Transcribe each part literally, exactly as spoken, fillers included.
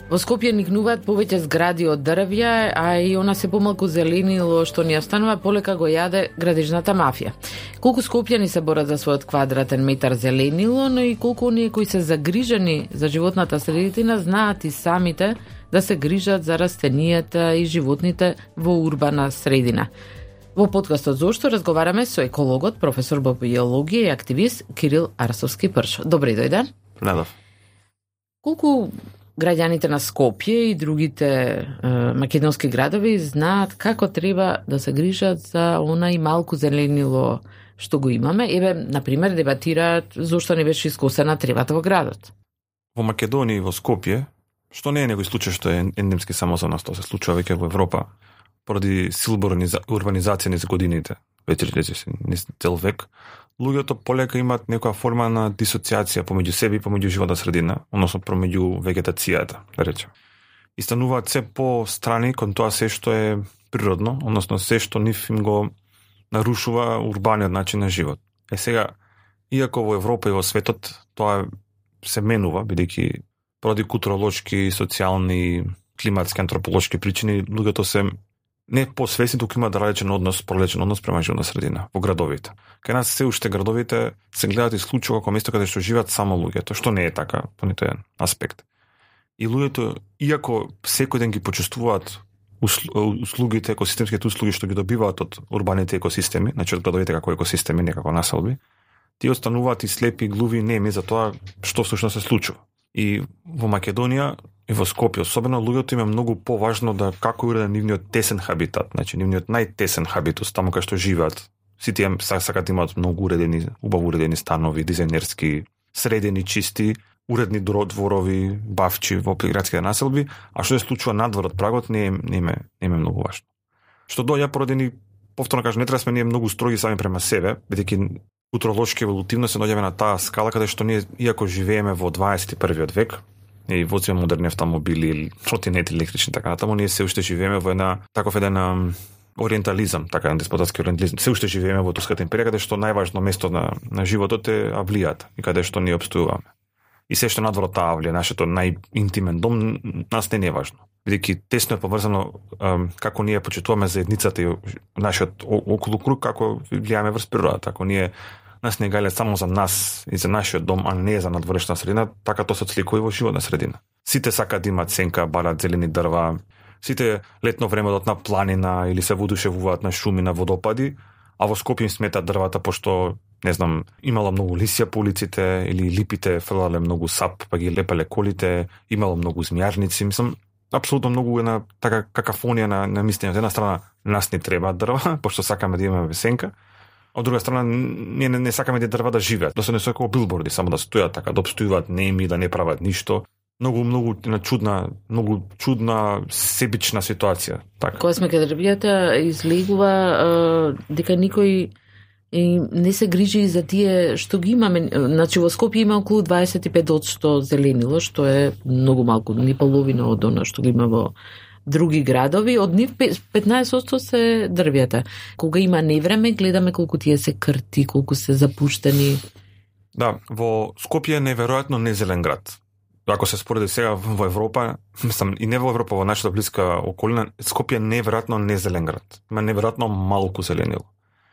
Во Скопје никнуваат повеќе згради од дрвја, а и она се помалку зеленило што ни останува полека го јаде градежната мафија. Колку скопјани се борат за својот квадратен метар зеленило, но и колку оние кои се загрижени за животната средина знаат и самите да се грижат за растенијата и животните во урбана средина. Во подкастот Зошто разговараме со екологот, професор по биологија и активист Кирил Арсовски-Пршо. Добри дојден. Надав. Колку граѓаните на Скопје и другите е, македонски градови знаат како треба да се грижат за она и малку зеленило што го имаме? Еве, например, дебатираат зошто не беше искосена тревата во градот. Во Македонија и во Скопје, што не е некој случај што е ендемски само за нас, тоа се случува веќе во Европа, поради силна урбанизација низ годините, веќе низ цел век, луѓето полека имаат некоја форма на дисоциација помеѓу себе и помеѓу животна средина, односно помеѓу вегетацијата, да речем. И стануваат се по-страни кон тоа се што е природно, односно се што нив им го нарушува урбаниот начин на живот. Е сега, иако во Европа и во светот тоа се менува, бидејќи поради културолошки, социјални, климатски, антрополошки причини, луѓето се не посвесни, туку имаат различен однос, проличен однос према животна средина во градовите. Кај нас се уште градовите се гледаат исклучиво како место каде што живеат само луѓето, што не е така по ниту еден аспект. И луѓето, иако секој ден ги почувствуваат услугите, екосистемските услуги што ги добиваат од урбаните екосистеми, значи од градовите како екосистеми, не како населби, тие остануваат и слепи, глуви, неми за тоа што всушност се случува. И во Македонија и во Скопје особено луѓето им е многу поважно да како е уреден нивниот тесен хабитат, значи нивниот најтесен хабитус, таму кај што живеат. Сите им сакаат да имаат многу уредени, убаво уредени станови, дизајнерски, средени, чисти, уредни дворови, бавчи во градските населби, а што се случува надвор од прагот не е, не е, не е многу важно. Што доаѓа поради ни, повторно кажам, не треба сме ние многу строги сами према себе, бидејќи културолошки еволутивно се наоѓаме на таа скала каде што ние, иако живееме во дваесет и првиот век, и возиме модерни автомобили, тротинети електрични, така натаму, ние се уште живееме во една таков еден ориентализам, така еден деспотатски ориентализам. Се уште живееме во Турската империја, каде што најважно место на, на животот е авлијата и каде што ние обстојуваме. И се што надвор од таа авлија, нашето најинтимен дом, нас не е важно. Бидејќи тесно е поврзано како ние почитуваме заедницата и нашиот околу круг, како влијаме врз природата, ако ние нас не гајле само за нас и за нашиот дом, а не за надворешна средина, така тоа се отсликува и во животна средина. Сите сакаат да имаат сенка, барат зелени дрва, сите летно време одат на планина или се воодушевуваат на шуми, на водопади, а во Скопје им сметаат дрвата пошто, не знам, имало многу лисија по улиците или липите фрлале многу сап, па ги лепале колите, имало многу змијарници, мислам, апсолутно многу една така какафонија на, на мислење. Од една страна нас не треба дрва, пошто сакаме да имаме сенка, од друга страна ние не, не сакаме да дрва да живеат, да се не како билборди, само да стојат така, да обстојуваат неми, да не прават ништо. Многу многу на чудна, многу чудна себична ситуација, така. Кога сме кај дрвјата излегува дека никој и не се грижи за тие што ги имаме. Значи во Скопје има околу дваесет и пет одсто зеленило, што е многу малку, ни половина од она што ги има во други градови, од нив петнаесет одсто се дрвјата. Кога има невреме, гледаме колку тие се крти, колку се запуштени. Да, во Скопје е неверојатно незелен град. Ако се спореди сега во Европа, мислам, и не во Европа, во нашата блиска околина, Скопје е неверојатно незелен град. Има неверојатно малку зеленило.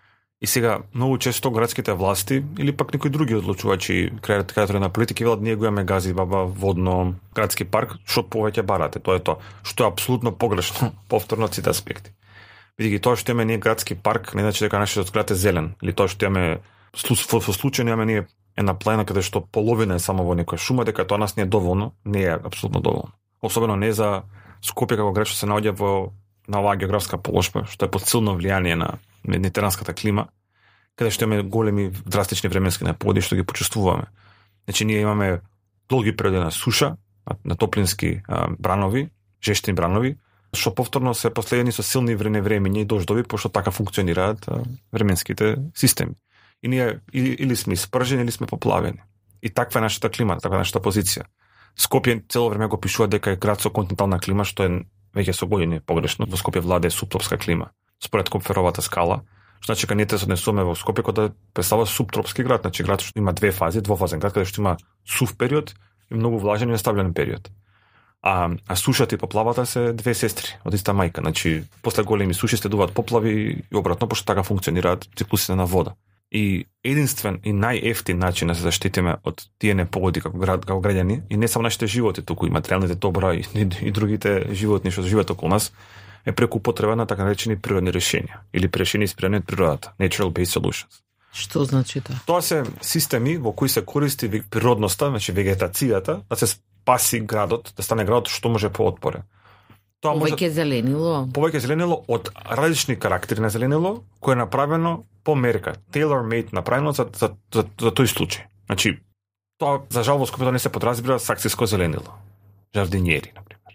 И сега, многу често градските власти, или пак некои други одлучувачи, креатори на политики, велат, ние го имаме гази, баба, водно, градски парк, што повеќе барате, тоа е тоа. Што е апсолутно погрешно, повторно од сите аспекти. Бидејќи тоа што имаме ние градски парк, не значи дека нашиот град е зелен, или тоа што имаме, во случај имаме ние една планина каде што половина е само во некоја шума, дека тоа нас не е доволно, не е апсолутно доволно. Особено не за Скопје како град што се наоѓа во на оваа географска положба, што е под силно влијание на медитеранската клима, каде што имаме големи драстични временски непогоди што ги почувствуваме. Значи ние имаме долги периоди на суша, на топлински а, бранови, жештини бранови, што повторно се последени со силни вреневремиња и дождови, пошто така функционираат а, временските системи. И ние или, или сме испржени, или сме поплавени. И таква е нашата клима, таква е нашата позиција. Скопје цело време го пишува дека е град со континентална клима, што е веќе со години погрешно. Во Скопје владее субтропска клима, според Копферовата скала. Што значи, кога ние се однесуваме во Скопје, кога представува субтропски град, значи град што има две фази, двофазен град, каде што има сув период и многу влажен и нестабилен период. А, а сушата и поплавата се две сестри од иста мајка. Значи, после големи суши следуваат поплави и обратно, пошто така функционираат циклусите на вода. И единствен и најефтин начин да се заштитиме од тие непогоди како град, како граѓани, и не само нашите животи, туку и материјалните добра и, и, и другите животни што живеат околу нас, е преку употреба на така наречени природни решенија или решени инспирирани од природата, natural-based solutions. Што значи тоа? Тоа се системи во кои се користи природноста, значи вегетацијата, да се спаси градот, да стане градот што може поотпорен. Тоа повеќе зеленило. Повеќе зеленило од различни карактери на зеленило, кое е направено по мерка, tailor-made направено за, за, за, за тој случај. Значи, тоа за жал во Скопје не се подразбира саксиско зеленило. Жардинјери, например.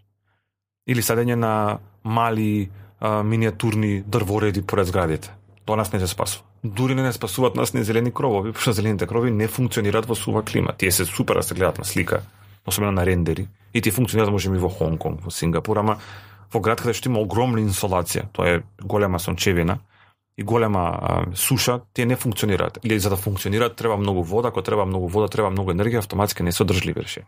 Или садење на мали а, миниатурни дрвореди поред зградите. Тоа нас не се спасува. Дури не не спасуваат нас не зелени кровови, пошто зелените крови не функционираат во сува клима. Тие се супер да се гледат на слика, особено на рендери, и тие функционираат можеби во Хонг Конг, во Сингапур, ама во град каде што има огромна инсолација, тоа е голема сончевина и голема а, суша, тие не функционираат. Или за да функционираат треба многу вода, ако треба многу вода, треба многу енергија, автоматски не се одржливи решенија.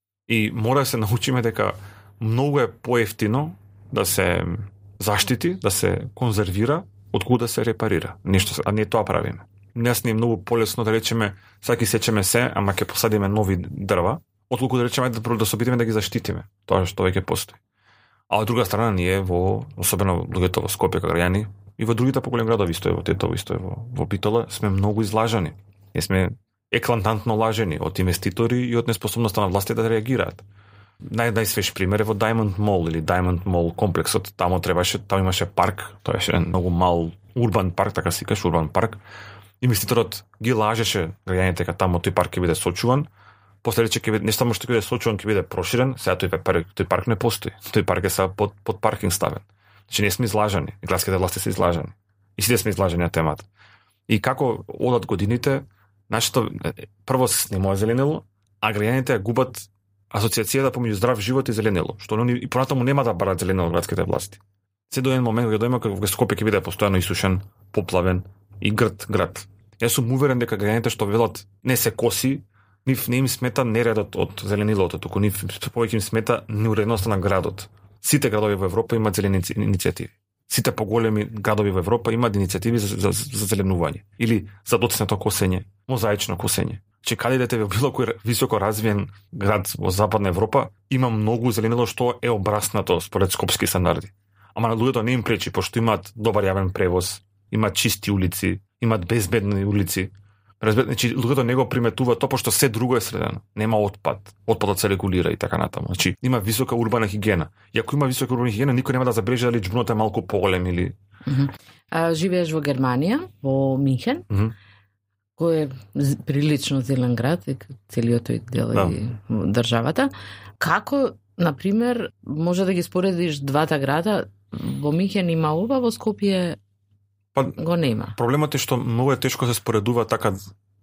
И мора да се научиме дека многу е поевтино да се заштити, да се конзервира, отколку да се репарира. Нешто, а не тоа правиме. Нас не е многу полесно да речеме, саки сечеме се, ама ќе посадиме нови дрва, отколку да речеме да, да се обидиме да ги заштитиме, тоа што веќе постои. А од друга страна ние во, особено луѓето во Скопје како граѓани, и во другите поголеми градови, исто е во Тетово, исто е во, во Битола, сме многу излажани. Ние сме еклантантно лажени од инвеститори и од неспособноста на власти да реагираат. Нај најсвеж пример е во Diamond Mall или Diamond Mall комплексот. Тамо требаше, таму имаше парк, тоа беше многу мал урбан парк, така се каже, урбан парк. Инвеститорот ги лажеше граѓаните дека тамо тој парк ќе биде сочуван. После рече ќе биде не само што ќе биде сочуван, ќе биде проширен, сега тој парк, тој парк не постои. Тој парк е са под под паркинг ставен. Значи не сме излажани, и градските власти се излажани. И сите сме излажани на темата. И како одат годините, нашето прво се снимува зеленило, а граѓаните губат асоциацијата помеѓу здрав живот и зеленило, што они и понатаму нема да барат зеленило од градските власти. Се до еден момент кога дојма кога Скопје ќе биде постојано исушен, поплавен и грд град. Јас сум уверен дека граѓаните што велат не се коси, нив не им смета нередот од зеленилото, туку нив повеќе им смета неуредноста на градот. Сите градови во Европа имаат зелени иницијативи. Сите поголеми градови во Европа имаат иницијативи за, за, за зеленување или за доцнето косење, мозаично косење. Че каде идете во било кој високо развиен град во Западна Европа, има многу зеленило што е обраснато според скопски стандарди. Ама на луѓето не им пречи, пошто имаат добар јавен превоз, имаат чисти улици, имаат безбедни улици. Разбер, значи луѓето не го приметува тоа пошто се друго е средено. Нема отпад, отпадот се регулира и така натаму. Значи има висока урбана хигиена. И ако има висока урбана хигиена, никој нема да забележи дали џбунот е малку поголем или. Mm -hmm. А живееш во Германија, во Минхен? Mm -hmm. Кој е прилично зелен град, целиот тој дел да. И државата. Како, например, може да ги споредиш двата града? Во Минхен има ова, во Скопје па, го нема. Проблемот е што многу е тешко се споредува така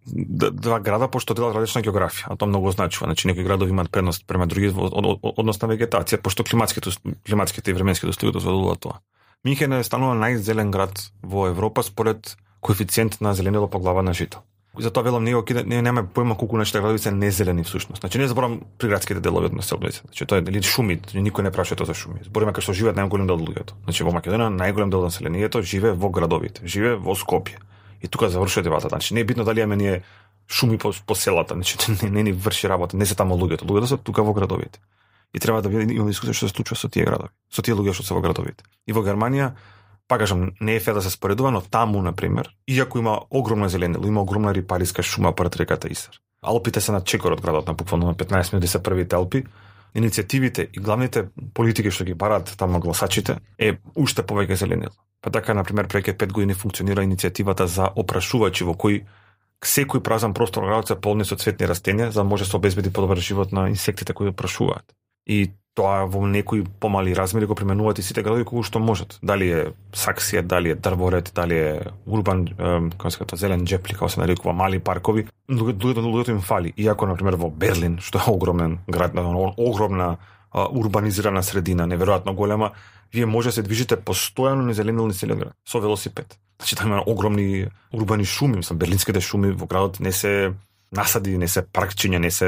два града, пошто делат различна географија, а тоа многу значува. Значи некои градови имаат предност према други однос на вегетација, пошто климатските климатските и временските услови дозволуваат тоа. Минхен е станува најзелен град во Европа според коефициент на зеленило по глава на жител. Затоа велам ние не немаме појма колку нашите градови се незелени всушност. Значи не зборам приградските делови од населбите. Значи тоа е дали шуми, никој не праша тоа за шуми. Збориме како што живеат најголем дел од луѓето. Значи во Македонија најголем дел од населението живее во градовите, живее во Скопје. И тука завршува дебата. Значи не е битно дали имаме ние шуми по, по селата, значи не, не ни врши работа, не се таму луѓето. Луѓето се тука во градовите. И треба да имаме дискусија што се случува со тие градови, со тие луѓе што се во градовите. И во Германија па кажам, не е фер да се споредува, но таму, например, иако има огромна зеленило, има огромна рипариска шума пред реката Исар. Алпите се на чекор од градот, на буквално на петнаесет минути се првите Алпи. Иницијативите и главните политики што ги бараат таму гласачите е уште повеќе зеленило. Па така, например, преќе пет години функционира иницијативата за опрашувачи во кој секој празен простор во градот се полни со цветни растенија, за да може да се обезбеди подобар живот на инсектите кои опрашуваат. И тоа во некои помали размери го применуваат и сите градови колку што можат. Дали е саксија, дали е дрворед, дали е урбан, како се кажа, зелен џепли, како се нарекува, мали паркови. Луѓето луѓето им фали. Иако например во Берлин, што е огромен град, огромна а, урбанизирана средина, неверојатно голема, вие може да се движите постојано низ зеленилни целиот град со велосипед. Значи тamo има огромни урбани шуми, мислам, берлинските шуми во градот не се насади, не се паркчиња, не се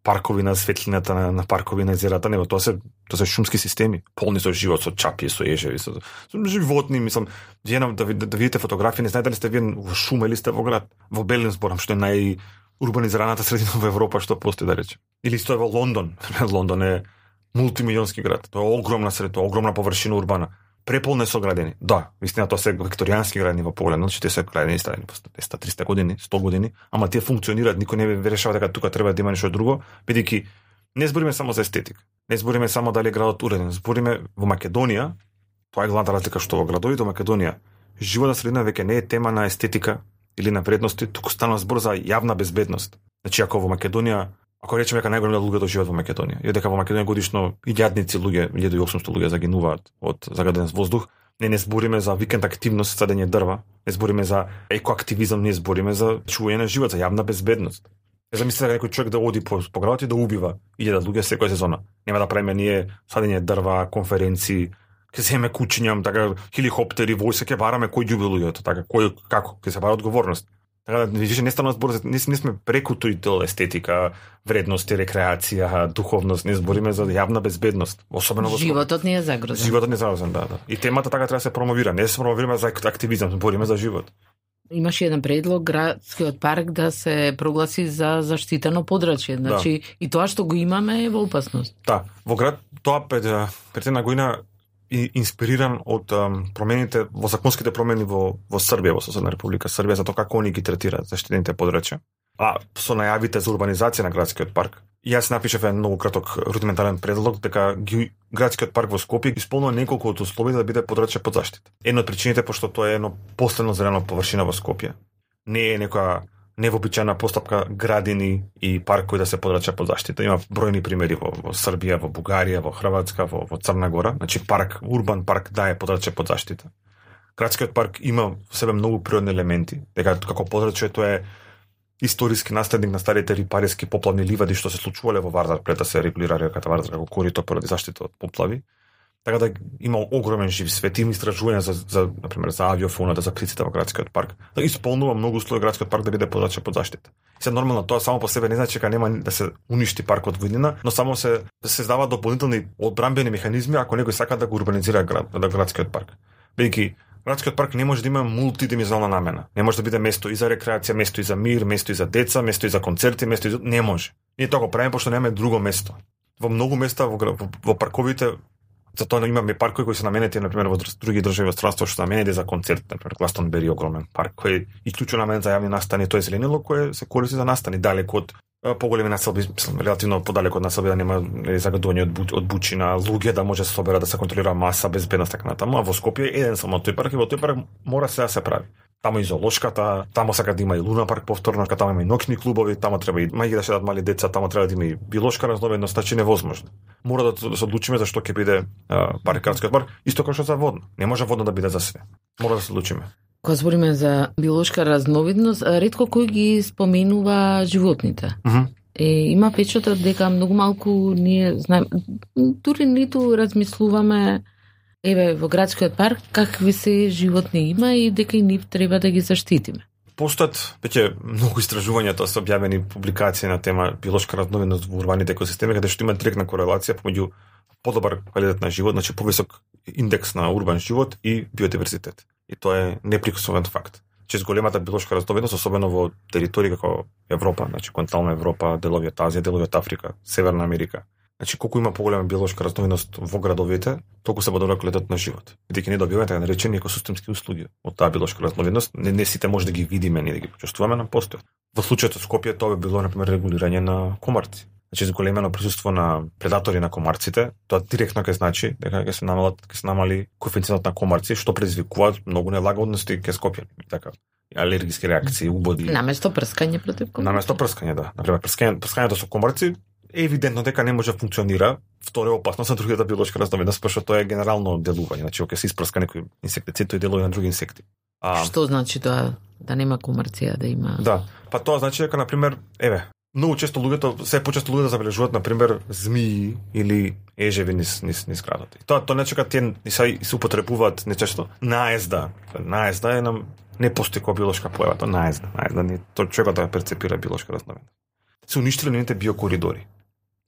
паркови на светлината на, на паркови на езерата, него тоа се тоа се шумски системи, полни со живот, со чапи, со ежеви, со, со животни, мислам, вие да, да, да видите фотографии, не знаете дали сте вие во шума или сте во град, во Белин зборам, што е најурбанизираната средина во Европа што постои, да речем. Или сте во Лондон. Лондон е мултимилионски град. Тоа е огромна средина, огромна површина урбана. Преполно е соградени. Да, вистина тоа се викторијански градини во поглед, значи те се градени старени по двеста триста години, сто години, ама тие функционираат, никој не ве решава дека тука треба да има нешто друго, бидејќи не збориме само за естетика. Не збориме само дали е градот уреден, збориме во Македонија, тоа е главната разлика што во градовите во Македонија, животна средина веќе не е тема на естетика или на вредности, туку станува збор за јавна безбедност. Значи ако во Македонија, ако речеме дека најголем дел луѓето живеат во Македонија, и дека во Македонија годишно илјадници луѓе, илјада и осумсто луѓе загинуваат од загаден воздух, не не збориме за викенд активност, садење дрва, не збориме за екоактивизам, не збориме за чување на живот, за јавна безбедност. Е, замислете дека некој човек да оди по, по градот и да убива илјада луѓе секоја сезона. Нема да правиме ние садење дрва, конференции, ќе земе кучињам, така хеликоптери, војска ќе бараме кој ѓуби луѓето, така кој како ќе се бара одговорност. Така да више не станува збор за не, не сме преку тој естетика, вредности, рекреација, духовност, не збориме за јавна безбедност, особено во животот не е загрозен. Животот не е загрозен, да, да. И темата така треба да се промовира, не се промовираме за активизам, збориме за живот. Имаше еден предлог градскиот парк да се прогласи за заштитено подрачје, значи да. И тоа што го имаме е во опасност. Да, во град тоа пред пред една година и инспириран од um, промените во законските промени во во Србија, во соседна република Србија, за тоа како они ги третираат заштитените подрачја. А со најавите за урбанизација на градскиот парк, јас напишав еден многу краток рудиментарен предлог дека ги, градскиот парк во Скопје исполнува неколку од условија да биде подрачје под заштита. Една од причините пошто тоа е едно последно зелено површина во Скопје. Не е некоја невообичаена постапка градини и паркови да се подрача под заштита. Има бројни примери во, во Србија, во Бугарија, во Хрватска, во, во Црна Гора. Значи парк, урбан парк да е подраче под заштита. Градскиот парк има во себе многу природни елементи, дека како подраче тоа е историски наследник на старите рипариски поплавни ливади што се случувале во Вардар пред да се регулира реката Вардар како корито поради заштита од поплави. Така да има огромен жив свет, има истражувања за, за, например, за авиофоната, за птиците во градскиот парк. Да исполнува многу услови градскиот парк да биде подраче под заштита. И се нормално тоа само по себе не значи дека нема да се уништи паркот во иднина, но само се се создаваат дополнителни одбранбени механизми ако некој сака да го урбанизира град, да градскиот парк. Бидејќи градскиот парк не може да има мултидимenzионална намена. Не може да биде место и за рекреација, место и за мир, место и за деца, место и за концерти, место и за... не може. Ние тоа го правиме пошто немаме друго место. Во многу места во, во, во парковите затоа имаме паркови кои се наменети, например, во други држави во странство што наменети за концерт, например, Гластонбери огромен парк кој е исклучено наменет за јавни настани, тоа е зеленило кое се користи за настани далеку од поголеми населби, мислам, релативно подалеку од населби да нема загадување од, од бучина, луѓе да може да се собера да се контролира маса, безбедност така натаму, а во Скопје е еден само тој парк и во тој парк мора се да се прави. Тамо и зоолошката, тамо сака да има и Луна парк повторно, тамо има и ноќни клубови, тамо треба и мајки да шедат мали деца, тамо треба да има и биолошка разновидност, значи невозможно. Мора да, да се одлучиме за што ќе биде парк, градскиот парк, исто како што за водно. Не може водно да биде за све. Мора да се одлучиме. Кога збориме за биолошка разновидност, ретко кој ги споменува животните. Uh -huh. Е, има печатот дека многу малку ние знаеме, дури ниту размислуваме еве во градскиот парк какви се животни има и дека и нив треба да ги заштитиме. Постојат веќе многу истражувања, тоа се објавени публикации на тема биолошка разновидност во урбаните екосистеми, каде што има директна корелација помеѓу подобар квалитет на живот, значи повисок индекс на урбан живот и биодиверзитет. И тоа е неприкосновен факт. Че големата биолошка разновидност, особено во територии како Европа, значи континентална Европа, делови од Азија, делови од Африка, Северна Америка. Значи колку има поголема биолошка разновидност во градовите, толку се подобра квалитет на живот. Бидејќи не добиваме така наречени екосистемски услуги од таа биолошка разновидност, не, не сите може да ги видиме ни да ги почувствуваме, на постојат. Во случајот од Скопје тоа би било на пример регулирање на комарци. Значи зголемено присуство на предатори на комарците, тоа директно ќе значи дека ќе се намалат, ќе се намали коефициентот на комарци, што предизвикуваат многу нелагодности кај Скопјани, така алергиски реакции, убоди. Наместо прскање против комарци. Наместо прскање, да. Например, прскање, прскањето со комарци е евидентно дека не може да функционира. Второ е опасно за другата биолошка разновидност, пошто тоа е генерално делување, значи ќе се испрска некој инсектицид, тој делува на други инсекти. А... Што значи тоа да нема комарци, а да има? Да, па тоа значи дека на пример, еве, многу често луѓето, се почесто луѓето забележуваат на пример змии или ежеви низ низ низ градот. И тоа тоа не чека тие се се употребуваат нечесто. Наезда, наезда е нам не постои како биолошка појава, тоа наезда, наезда не тоа човекот да перцепира биолошка разновидност. Се уништиле нивните биокоридори.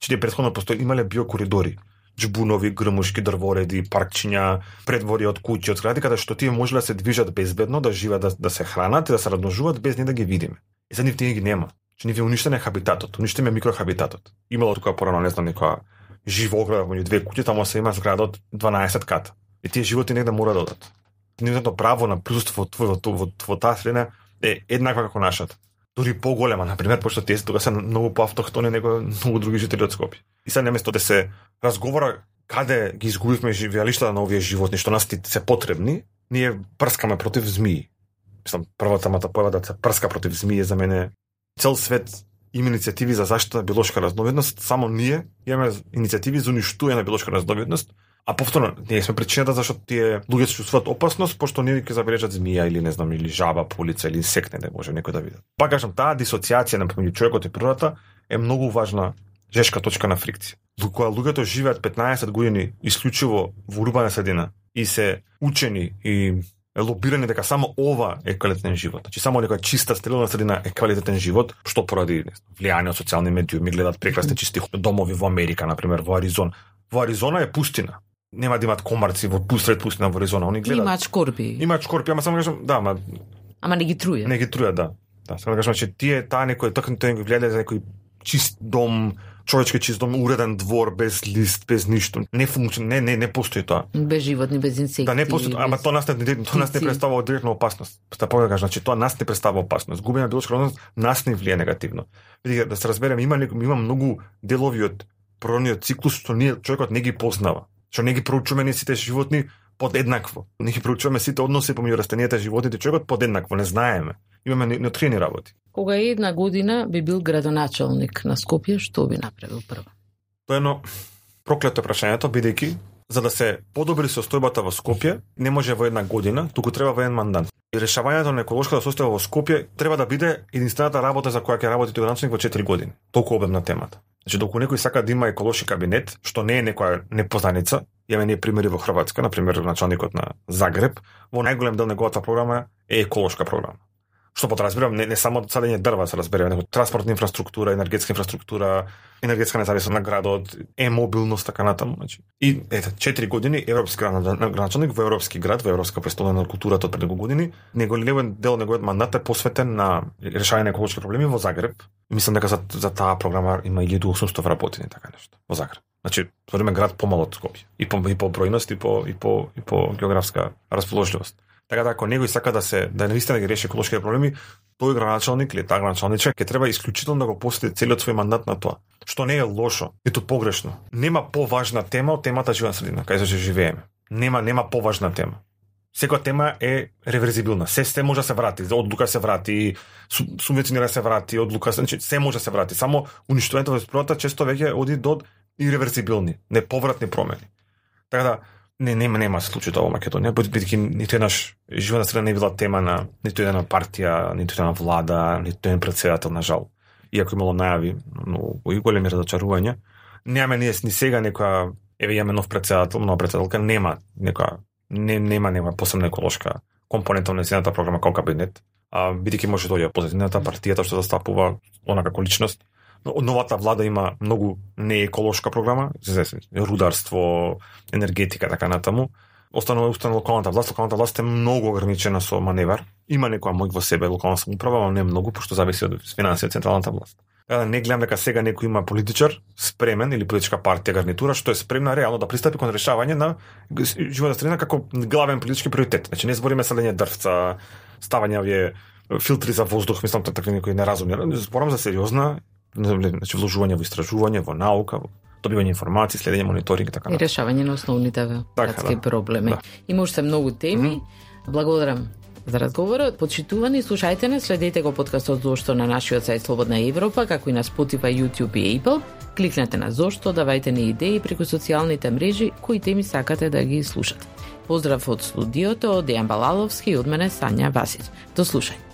Че тие претходно постои имале биокоридори, џбунови, грмушки, дрвореди, паркчиња, предвори од куќи, од згради, каде што тие можеле да се движат безбедно, да живеат, да, да се хранат и да се размножуваат без ни да ги видиме. И за нив тие ги нема. Че нив е уништен е хабитатот, уништен е микрохабитатот. Имало тука порано, не знам, некоја жива ограда меѓу две куќи, таму се има зграда од дванаесет ката. И тие животи негде мора да одат. Нивното право на присуство во, во, во, во таа средина е еднаква како нашата. Дури поголема, например, пошто тие тука се многу поавтохтони него многу други жители од Скопје. И сега наместо да се разговара каде ги изгубивме живеалиштата на овие животни, што нас се потребни, ние прскаме против змии. Мислам, првата мата појава да се прска против змии за мене. Цел свет има иницијативи за заштита на биолошка разновидност, само ние имаме иницијативи за уништување на биолошка разновидност, а повторно ние сме причината зашто тие луѓе се чувствуваат опасност, пошто ние ќе забележат змија или не знам или жаба по улица или инсект не може некој да види. Пак кажам, таа дисоцијација на помеѓу човекот и природата е многу важна жешка точка на фрикција. Кога луѓето живеат петнаесет години исклучиво во урбана средина и се учени и лобирани дека само ова е квалитетен живот. Значи само некоја чиста стерилна средина е квалитетен живот, што поради влијание од социјални медиуми гледат прекрасни чисти домови во Америка, например, во Аризона. Во Аризона е пустина. Нема да имат комарци во пусред пустина во Аризона, они гледат. Имаат шкорпи. Имаат шкорпи, ама само кажам, да, ама ама не ги труја. Не ги труја, да. Да, само да кажам, че тие таа некој токму тоа го гледа за некој чист дом, човечки чист дом, уреден двор без лист, без ништо. Не функционира, не не не постои тоа. Без животни, без инсекти. Да, не постои, без... ама тоа нас не тоа нас не представува директна опасност. Та пога кажам, значи тоа нас не представува опасност. Губење на биолошка разновидност нас не влијае негативно. Видите, да се разбереме, има има многу делови од природниот циклус што ние човекот не ги познава. Што не ги проучуваме ние сите животни подеднакво. Не ги проучуваме сите односи помеѓу растенијата и животните, човекот подеднакво, не знаеме. Имаме неоткриени работи. Кога една година би бил градоначалник на Скопје, што би направил прво? Тоа е едно проклето прашањето, бидејќи за да се подобри состојбата во Скопје, не може во една година, туку треба во еден мандат. И решавањето на еколошката состојба во Скопје треба да биде единствената работа за која ќе работи тој градоначалник во четири години. Толку обемна темата. Значи, доколку некој сака да има еколошки кабинет, што не е некоја непознаница, имаме ние примери во Хрватска, например, началникот на Загреб, во најголем дел неговата програма е еколошка програма. Што подразбирам, не, не само садење дрва се разбере, него транспортна инфраструктура, енергетска инфраструктура, енергетска независност на градот, е-мобилност, така натаму. Значи. И ете, четири години европски градоначалник во европски град, во европска престолна на културата од пред неколку години, неголемен дел неговиот мандат е посветен на решавање на еколошки проблеми во Загреб. Мислам дека за, за таа програма има илјаду и осумстотини вработени, така нешто, во Загреб. Значи, збориме град помал од Скопје, и по и по бројност и по и по и по географска расположливост. Така да ако некој сака да се да навистина ги реши еколошките проблеми, тој градоначалник или таа градоначалничка ќе треба исклучително да го посвети целиот свој мандат на тоа. Што не е лошо, ниту погрешно. Нема поважна тема од темата животна средина, кај што живееме. Нема нема поважна тема. Секоја тема е реверзибилна. Се се може да се врати, одлука се врати, субвенционира се врати, одлука се, значи се може да се врати. Само уништувањето во природата често веќе оди до иреверзибилни, неповратни промени. Така да Не, нема, нема случај тоа во Македонија, бидејќи ниту еднаш животна средина не била тема на ниту една партија, ниту една влада, ниту еден председател, на жал. Иако имало најави, но и големи разочарувања, немаме ние ни сега некоја, еве имаме нов председател, нова председателка, нема некоја, не, нема нема посебна еколошка компонента на нејзината програма како кабинет, а бидејќи може да дојде позитивната партијата што застапува она како личност. Новата влада има многу нееколошка програма, рударство, енергетика, така натаму. Останува устанува локалната власт, локалната власт е многу ограничена со маневар. Има некоја мој во себе локална самоуправа, но не многу, пошто зависи од финансија централната власт. Така да не гледам дека сега некој има политичар спремен или политичка партија гарнитура што е спремна реално да пристапи кон решавање на животна средина како главен политички приоритет. Значи не збориме садење дрвца, ставање овие филтри за воздух, мислам такви некои неразумни. Зборам за сериозна, значи вложување во истражување, во наука, во добивање информации, следење, мониторинг и така натаму. И решавање на основните градски да, проблеми. Да. Има уште многу теми. Mm-hmm. Благодарам за разговорот. Почитувани, слушајте не, следете го подкастот Зошто на нашиот сајт Слободна Европа, како и на Spotify, YouTube и Apple. Кликнете на Зошто, давајте ни идеи преку социјалните мрежи кои теми сакате да ги слушате. Поздрав од студиото, Дејан Балаловски и од мене Сања Васиќ. До слушање.